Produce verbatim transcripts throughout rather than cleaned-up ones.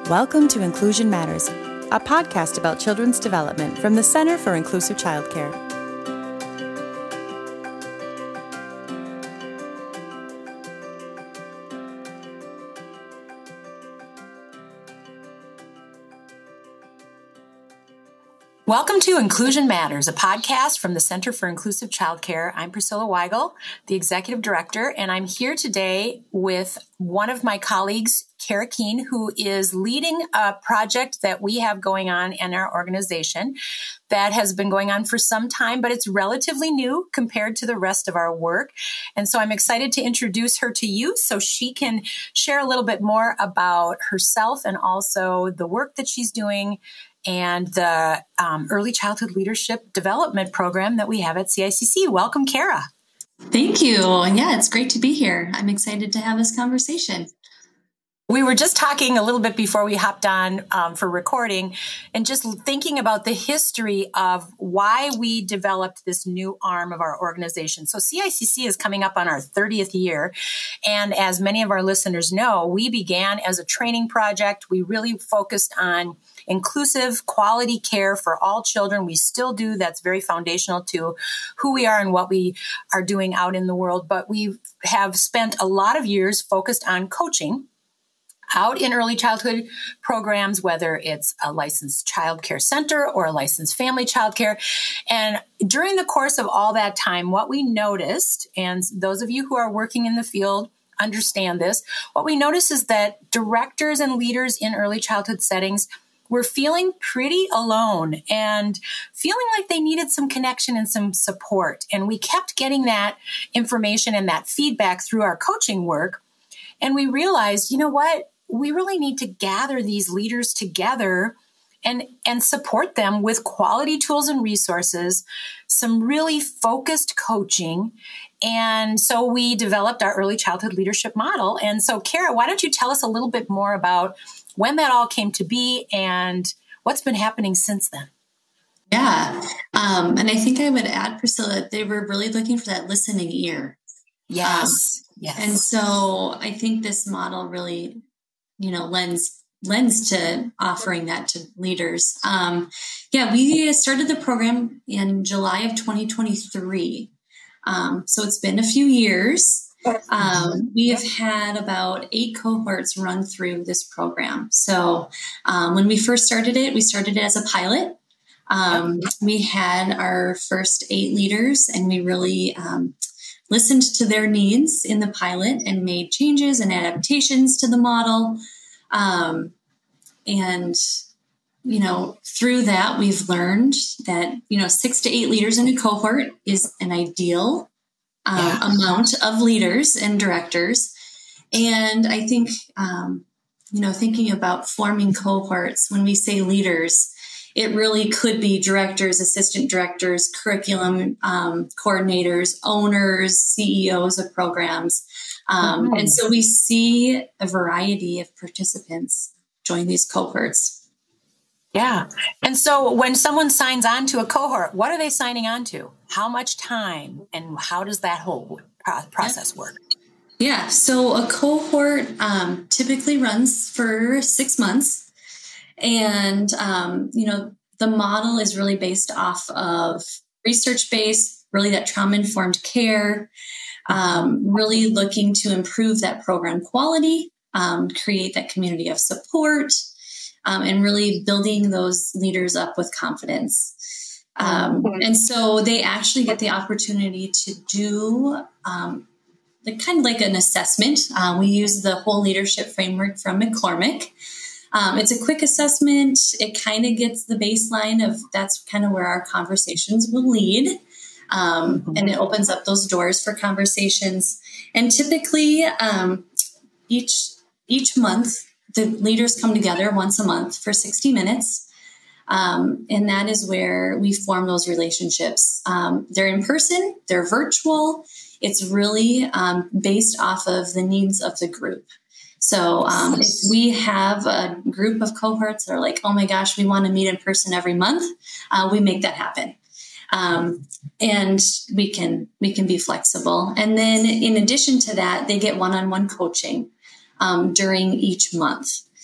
Welcome to Inclusion Matters, a podcast about children's development from the Center for Inclusive Childcare. Welcome to Inclusion Matters, a podcast from the Center for Inclusive Childcare. I'm Priscilla Weigel, the Executive Director, and I'm here today with one of my colleagues, Kara Keene, who is leading a project that we have going on in our organization that has been going on for some time, but it's relatively new compared to the rest of our work. And so I'm excited to introduce her to you so she can share a little bit more about herself and also the work that she's doing and the um, Early Childhood Leadership Development Program that we have at C I C C. Welcome, Kara. Thank you. Yeah, it's great to be here. I'm excited to have this conversation. We were just talking a little bit before we hopped on um, for recording and just thinking about the history of why we developed this new arm of our organization. So C I C C is coming up on our thirtieth year. And as many of our listeners know, we began as a training project. We really focused on inclusive, quality care for all children. We still do. That's very foundational to who we are and what we are doing out in the world. But we have spent a lot of years focused on coaching out in early childhood programs, whether it's a licensed child care center or a licensed family child care. And during the course of all that time, what we noticed, and those of you who are working in the field understand this, what we noticed is that directors and leaders in early childhood settings were feeling pretty alone and feeling like they needed some connection and some support. And we kept getting that information and that feedback through our coaching work. And we realized, you know what? We really need to gather these leaders together and, and support them with quality tools and resources, some really focused coaching. And so we developed our early childhood leadership model. And so, Kara, why don't you tell us a little bit more about when that all came to be and what's been happening since then? Yeah. Um, and I think I would add, Priscilla, they were really looking for that listening ear. Yes. Um, yes. And so I think this model really, you know, lends lends to offering that to leaders. Um, yeah, we started the program in July of twenty twenty-three. Um, so it's been a few years. Um, we have had about eight cohorts run through this program. So um, when we first started it, we started it as a pilot. Um, we had our first eight leaders, and we really um, listened to their needs in the pilot and made changes and adaptations to the model. Um, and, you know, through that, we've learned that, you know, six to eight leaders in a cohort is an ideal um, yeah. amount of leaders and directors. And I think, um, you know, thinking about forming cohorts, when we say leaders, it really could be directors, assistant directors, curriculum um, coordinators, owners, C E Os of programs. Um, mm-hmm. And so we see a variety of participants join these cohorts. Yeah. And so when someone signs on to a cohort, what are they signing on to? How much time and how does that whole process work? Yeah. So a cohort um, typically runs for six months. And, um, you know, the model is really based off of research-based, really that trauma-informed care, um, really looking to improve that program quality, um, create that community of support, um, and really building those leaders up with confidence. Um, and so they actually get the opportunity to do um, the kind of like an assessment. Uh, we use the whole leadership framework from McCormick. Um, it's a quick assessment. It kind of gets the baseline of that's kind of where our conversations will lead. Um, mm-hmm. And it opens up those doors for conversations. And typically um, each each month, the leaders come together once a month for sixty minutes. Um, and that is where we form those relationships. Um, they're in person, they're virtual. It's really um, based off of the needs of the group. So um, if we have a group of cohorts that are like, oh my gosh, we want to meet in person every month, uh, we make that happen. Um, and we can we can be flexible. And then in addition to that, they get one-on-one coaching um, during each month.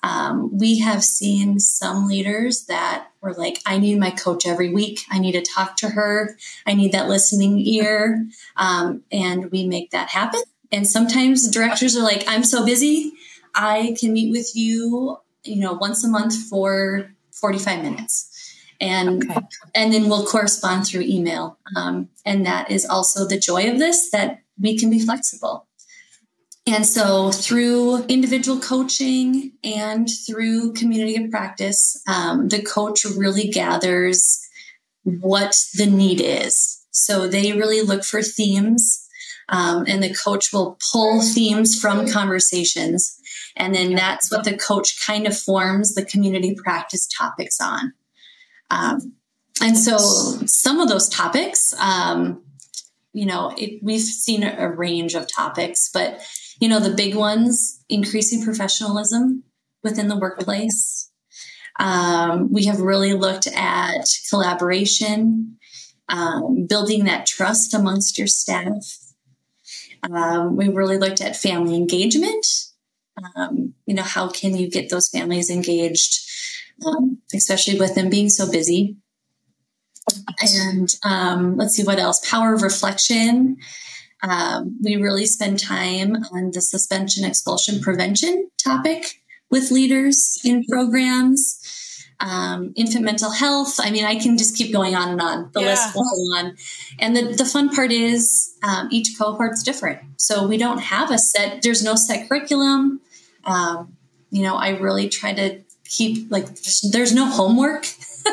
Um, we have seen some leaders that were like, I need my coach every week. I need to talk to her. I need that listening ear. Um, and we make that happen. And sometimes directors are like, I'm so busy. I can meet with you, you know, once a month for forty-five minutes. And, okay. and then we'll correspond through email. Um, and that is also the joy of this, that we can be flexible. And so through individual coaching and through community of practice, um, the coach really gathers what the need is. So they really look for themes, um, and the coach will pull themes from conversations. And then that's what the coach kind of forms the community practice topics on. Um, and so some of those topics, um, you know, it, we've seen a, a range of topics, but, you know, the big ones, increasing professionalism within the workplace. Um, we have really looked at collaboration, um, building that trust amongst your staff. Um, we really looked at family engagement. Um, you know, how can you get those families engaged? Um, especially with them being so busy. And um, let's see what else. Power of reflection. Um, we really spend time on the suspension expulsion prevention topic with leaders in programs. Um, infant mental health. I mean, I can just keep going on and on. The yeah. list will go on. And the, the fun part is um, each cohort's different. So we don't have a set, there's no set curriculum. Um, you know, I really try to keep, like, there's no homework.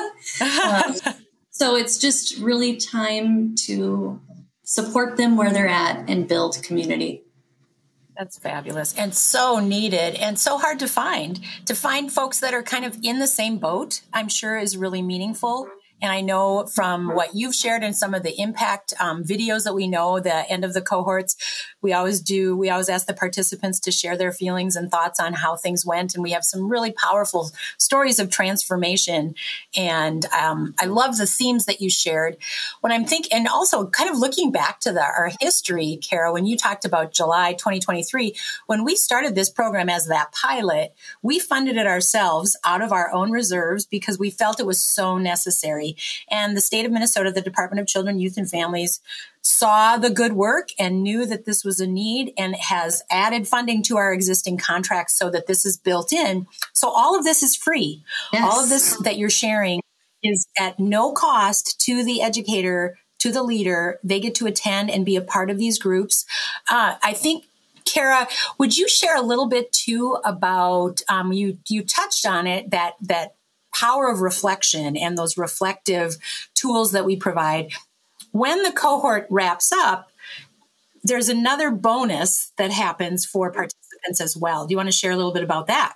um, so it's just really time to support them where they're at and build community. That's fabulous and so needed and so hard to find. To find folks that are kind of in the same boat, I'm sure is really meaningful. And I know from what you've shared and some of the impact um, videos that we know, the end of the cohorts, we always do, we always ask the participants to share their feelings and thoughts on how things went. And we have some really powerful stories of transformation. And um, I love the themes that you shared. When I'm thinking, and also kind of looking back to the, our history, Kara, when you talked about July twenty twenty-three, when we started this program as that pilot, we funded it ourselves out of our own reserves because we felt it was so necessary. And the state of Minnesota, the Department of Children, Youth, and Families saw the good work and knew that this was a need and has added funding to our existing contracts so that this is built in. So all of this is free. Yes. All of this that you're sharing is at no cost to the educator, to the leader. They get to attend and be a part of these groups. Uh, I think, Kara, would you share a little bit too about, um, you, you touched on it, that, that power of reflection and those reflective tools that we provide. When the cohort wraps up, there's another bonus that happens for participants as well. Do you want to share a little bit about that?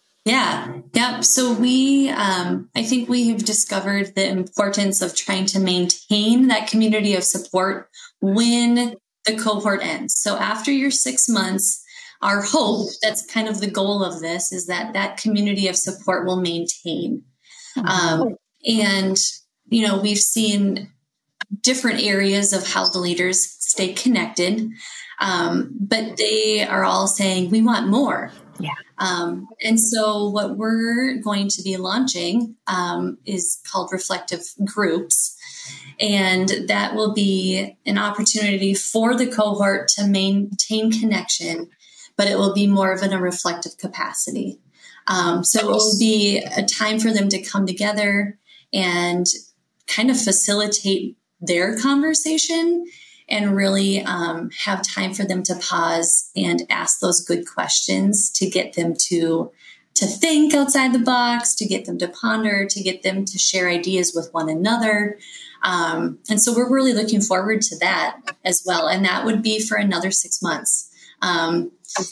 Yeah. Yep. So we, um, I think we have discovered the importance of trying to maintain that community of support when the cohort ends. So after your six months, our hope, that's kind of the goal of this, is that that community of support will maintain. Mm-hmm. Um, and, you know, we've seen different areas of how the leaders stay connected, um, but they are all saying, we want more. Yeah. Um, and so what we're going to be launching um, is called Reflective Groups. And that will be an opportunity for the cohort to maintain connection, but it will be more of in a reflective capacity. Um, so it will be a time for them to come together and kind of facilitate their conversation and really um, have time for them to pause and ask those good questions to get them to to think outside the box, to get them to ponder, to get them to share ideas with one another. Um, and so we're really looking forward to that as well. And that would be for another six months. Um,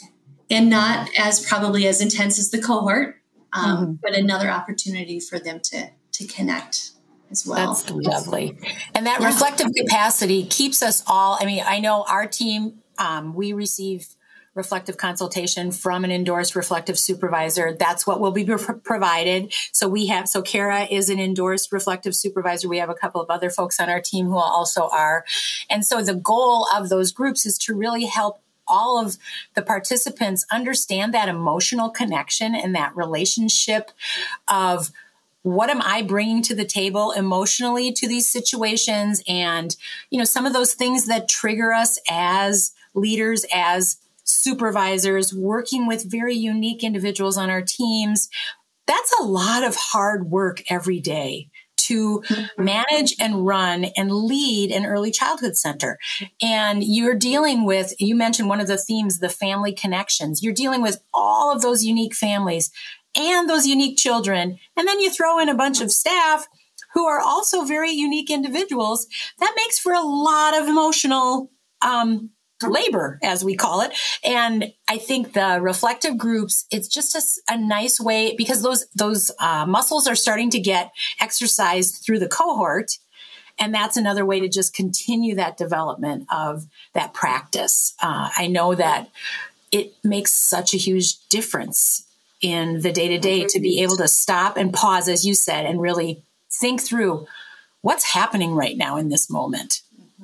and not as probably as intense as the cohort, um, mm-hmm. but another opportunity for them to to connect as well. That's lovely. And that yeah. reflective capacity keeps us all, I mean, I know our team, um, we receive reflective consultation from an endorsed reflective supervisor. That's what will be pro- provided. So we have, so Kara is an endorsed reflective supervisor. We have a couple of other folks on our team who also are. And so the goal of those groups is to really help all of the participants understand that emotional connection and that relationship of what am I bringing to the table emotionally to these situations? And, you know, some of those things that trigger us as leaders, as supervisors, working with very unique individuals on our teams. That's a lot of hard work every day to manage and run and lead an early childhood center. And you're dealing with, you mentioned one of the themes, the family connections. You're dealing with all of those unique families and those unique children. And then you throw in a bunch of staff who are also very unique individuals. That makes for a lot of emotional um, labor, as we call it. And I think the reflective groups, it's just a, a nice way, because those, those uh, muscles are starting to get exercised through the cohort. And that's another way to just continue that development of that practice. Uh, I know that it makes such a huge difference in the day-to-day to be able to stop and pause, as you said, and really think through what's happening right now in this moment.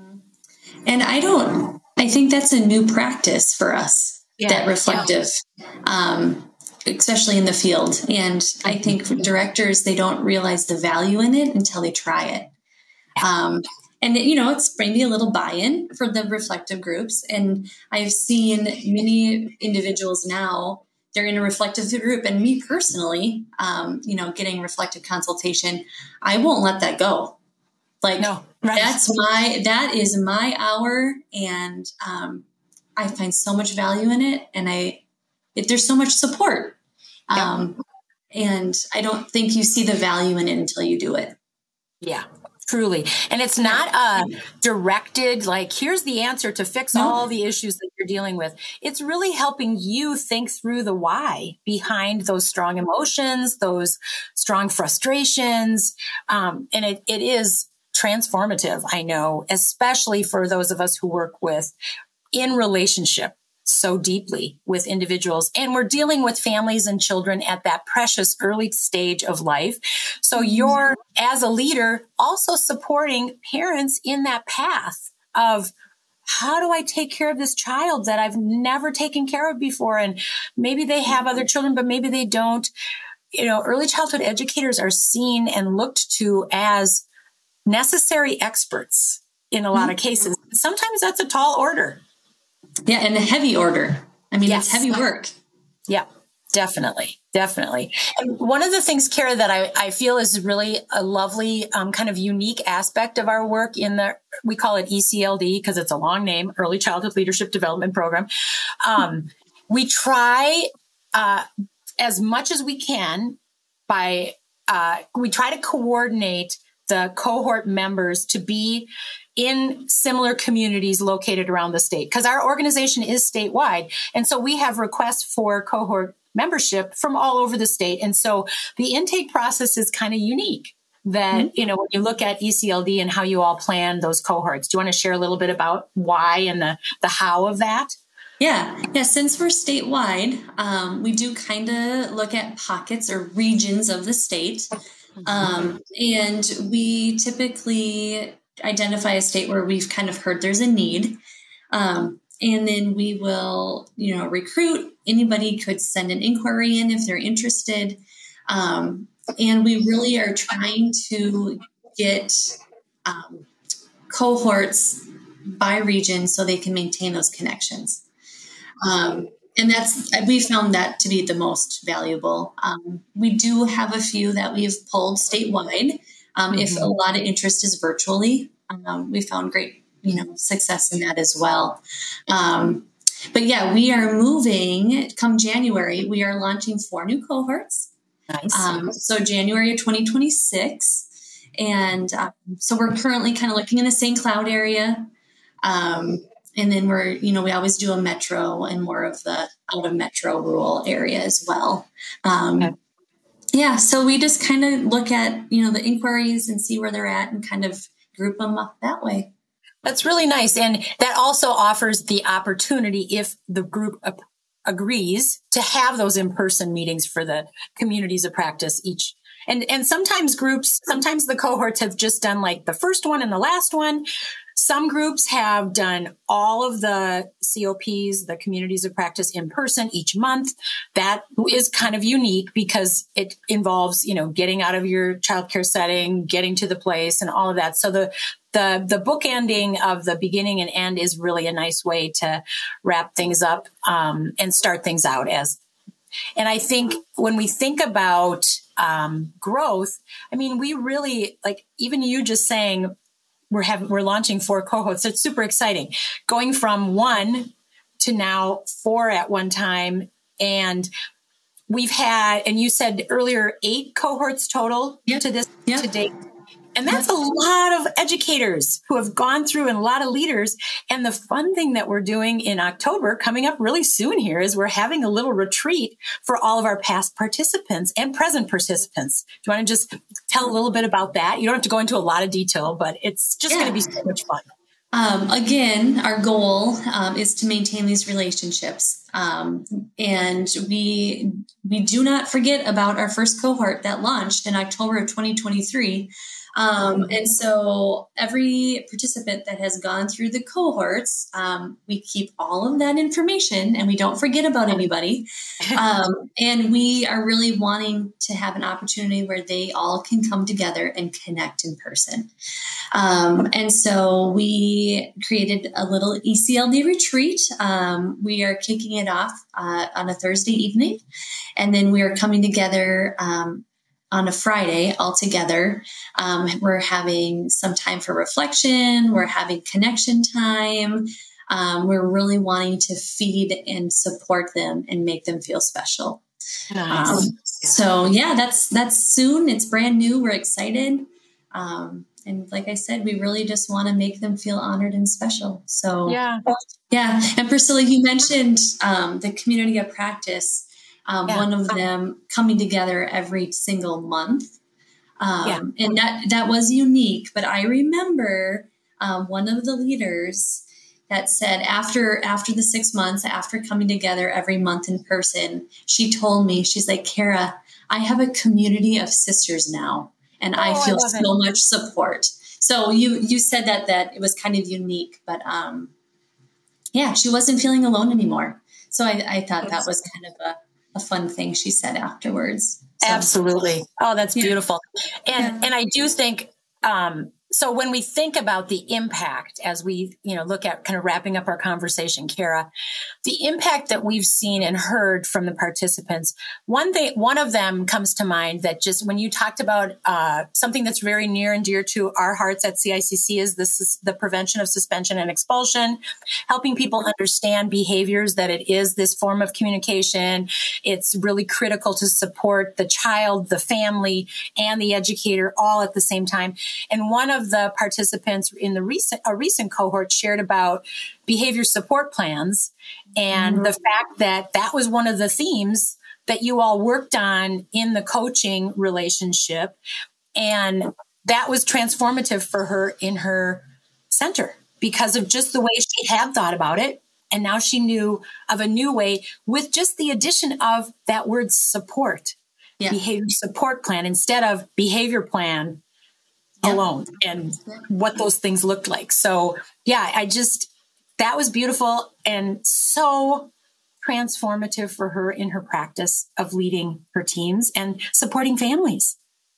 And I don't, I think that's a new practice for us, yeah, that reflective, yeah. um, especially in the field. And I think directors, they don't realize the value in it until they try it. Um, and, you know, it's maybe a little buy-in for the reflective groups. And I've seen many individuals now, they're in a reflective group, and me personally, um, you know, getting reflective consultation, I won't let that go. Like, no, right. that's my, that is my hour. And, um, I find so much value in it. And I, it, there's so much support. Um, yeah. And I don't think you see the value in it until you do it. Yeah. Truly. And it's not uh, directed, like, here's the answer to fix no. all the issues that you're dealing with. It's really helping you think through the why behind those strong emotions, those strong frustrations. Um, and it, it is transformative, I know, especially for those of us who work with in relationship so deeply with individuals. And we're dealing with families and children at that precious early stage of life. So you're, as a leader, also supporting parents in that path of, how do I take care of this child that I've never taken care of before? And maybe they have other children, but maybe they don't. You know, early childhood educators are seen and looked to as necessary experts in a lot mm-hmm. of cases. Sometimes that's a tall order. Yeah, and a heavy order. I mean, yes. It's heavy work. Yeah, definitely. Definitely. And one of the things, Kara, that I, I feel is really a lovely um, kind of unique aspect of our work in the, we call it E C L D because it's a long name, Early Childhood Leadership Development Program. Um, we try uh, as much as we can by, uh, we try to coordinate the cohort members to be in similar communities located around the state, because our organization is statewide. And so we have requests for cohort membership from all over the state. And so the intake process is kind of unique that, mm-hmm. you know, when you look at E C L D and how you all plan those cohorts, do you want to share a little bit about why and the, the how of that? Yeah. Yeah. Since we're statewide, um, we do kind of look at pockets or regions of the state. Um, and we typically identify a state where we've kind of heard there's a need. Um, and then we will, you know, recruit. Anybody could send an inquiry in if they're interested. Um, and we really are trying to get um, cohorts by region so they can maintain those connections. Um, and that's, we found that to be the most valuable. Um, we do have a few that we've pulled statewide. Um, mm-hmm. If a lot of interest is virtually, um, we found great, you know, success in that as well. Um, but yeah, we are moving come January. We are launching four new cohorts. Nice. Um, so January of twenty twenty-six. And um, so we're currently kind of looking in the Saint Cloud area. Um, and then we're, you know, we always do a metro and more of the out of metro rural area as well. Um, okay. Yeah. So we just kind of look at, you know, the inquiries and see where they're at and kind of group them up that way. That's really nice. And that also offers the opportunity, if the group ap- agrees, to have those in-person meetings for the communities of practice each. And, and sometimes groups, sometimes the cohorts have just done like the first one and the last one. Some groups have done all of the C O Ps, the communities of practice, in person each month. That is kind of unique because it involves, you know, getting out of your childcare setting, getting to the place and all of that. So the The the bookending of the beginning and end is really a nice way to wrap things up um, and start things out as. And I think when we think about um, growth, I mean, we really, like, even you just saying we're having we're launching four cohorts. It's super exciting, going from one to now four at one time, and we've had, and you said earlier, eight cohorts total yep. to this yep. to date. And that's a lot of educators who have gone through, and a lot of leaders. And the fun thing that we're doing in October, coming up really soon here, is we're having a little retreat for all of our past participants and present participants. Do you want to just tell a little bit about that? You don't have to go into a lot of detail, but it's just yeah. going to be so much fun. Um, again, our goal um, is to maintain these relationships. Um, and we we do not forget about our first cohort that launched in October of twenty twenty-three. Um, and so every participant that has gone through the cohorts, um, we keep all of that information and we don't forget about anybody. Um, and we are really wanting to have an opportunity where they all can come together and connect in person. Um, and so we created a little E C L D retreat. Um, we are kicking it off uh, on a Thursday evening, and then we are coming together um, on a Friday all together. Um, we're having some time for reflection. We're having connection time. Um, we're really wanting to feed and support them and make them feel special. Nice. Um, so yeah, that's, that's soon. It's brand new. We're excited. Um, and like I said, we really just want to make them feel honored and special. So yeah. Yeah. And Priscilla, you mentioned, um, the community of practice. Um, yeah. One of them coming together every single month. Um, yeah. And that, that was unique. But I remember um, one of the leaders that said after after the six months, after coming together every month in person, she told me, she's like, Kara, I have a community of sisters now, and oh, I feel I so it. much support. So you you said that that it was kind of unique, but um, yeah, she wasn't feeling alone anymore. So I, I thought that was kind of a a fun thing she said afterwards. So. Absolutely. Oh, that's yeah. beautiful. And, yeah. and I do think, um, so when we think about the impact as we, you know, look at kind of wrapping up our conversation, Kara, the impact that we've seen and heard from the participants, one thing, one of them comes to mind that just when you talked about uh, something that's very near and dear to our hearts at C I C C is this, the prevention of suspension and expulsion, helping people understand behaviors, that it is this form of communication. It's really critical to support the child, the family, and the educator all at the same time. And one of the participants in the recent, a recent cohort shared about behavior support plans and mm-hmm. the fact that that was one of the themes that you all worked on in the coaching relationship. And that was transformative for her in her center because of just the way she had thought about it. And now she knew of a new way with just the addition of that word support, yeah. behavior support plan instead of behavior plan yeah. alone, and yeah. what those things looked like. So yeah, I just, that was beautiful and so transformative for her in her practice of leading her teams and supporting families.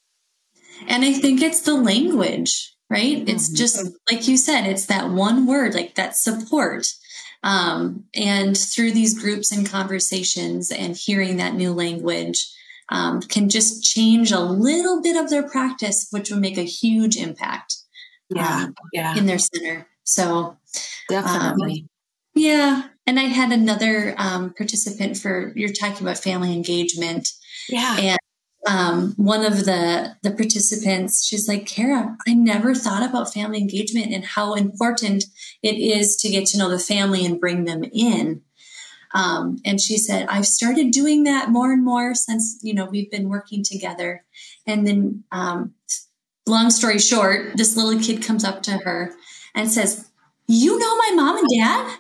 And I think it's the language, right? Mm-hmm. It's just, like you said, it's that one word, like that support. Um, and through these groups and conversations and hearing that new language, um, can just change a little bit of their practice, which will make a huge impact yeah, um, yeah. in their center. So definitely. Um, yeah. And I had another um, participant for, you're talking about family engagement. Yeah. And um, one of the, the participants, she's like, Kara, I never thought about family engagement and how important it is to get to know the family and bring them in. Um, and she said, I've started doing that more and more since, you know, we've been working together. And then, um, long story short, this little kid comes up to her and says, you know my mom and dad?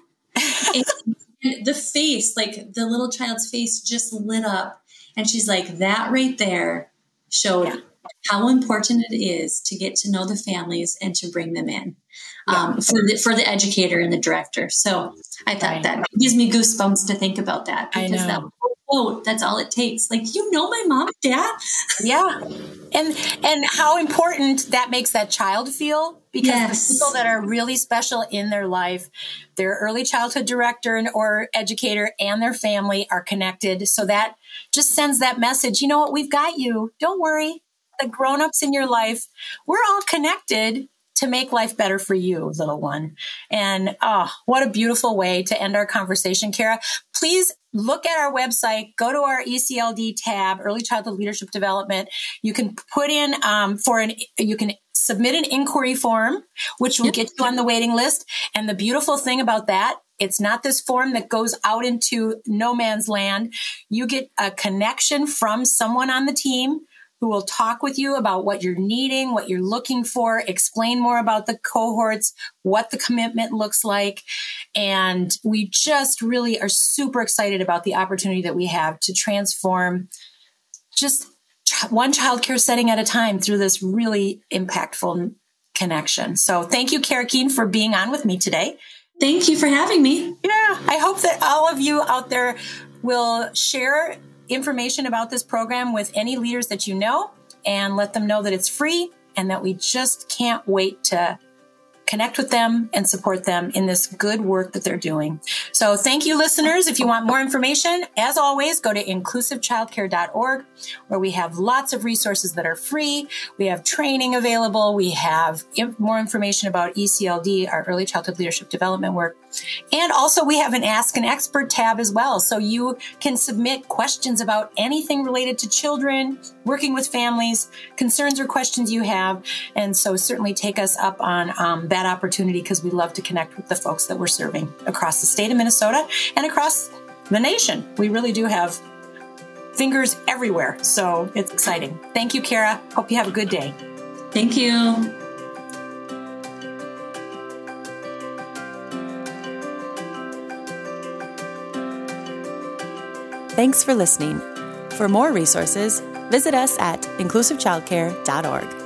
And the face, like the little child's face just lit up. And she's like, that right there showed yeah. how important it is to get to know the families and to bring them in. um, yeah. for the for the educator and the director. So I thought right. that gives me goosebumps to think about that, because that quote, that's all it takes. Like, you know, my mom, dad. Yeah. And and how important that makes that child feel, because yes. the people that are really special in their life, their early childhood director and or educator and their family are connected. So that just sends that message. You know what? We've got you. Don't worry. The grown-ups in your life, we're all connected to make life better for you, little one. And oh, what a beautiful way to end our conversation, Kara. Please look at our website, go to our E C L D tab, Early Childhood Leadership Development. You can put in um, for an, you can submit an inquiry form, which will yep. get you on the waiting list. And the beautiful thing about that, it's not this form that goes out into no man's land. You get a connection from someone on the team who will talk with you about what you're needing, what you're looking for, explain more about the cohorts, what the commitment looks like. And we just really are super excited about the opportunity that we have to transform just one childcare setting at a time through this really impactful connection. So thank you, Kara Keene, for being on with me today. Thank you for having me. Yeah, I hope that all of you out there will share information about this program with any leaders that you know, and let them know that it's free and that we just can't wait to connect with them and support them in this good work that they're doing. So thank you, listeners. If you want more information, as always, go to inclusive childcare dot org, where we have lots of resources that are free. We have training available. We have more information about E C L D, our early childhood leadership development work. And also we have an Ask an Expert tab as well. So you can submit questions about anything related to children, working with families, concerns or questions you have. And so certainly take us up on um, that opportunity, because we love to connect with the folks that we're serving across the state of Minnesota and across the nation. We really do have fingers everywhere. So it's exciting. Thank you, Kara. Hope you have a good day. Thank you. Thanks for listening. For more resources, visit us at inclusive childcare dot org.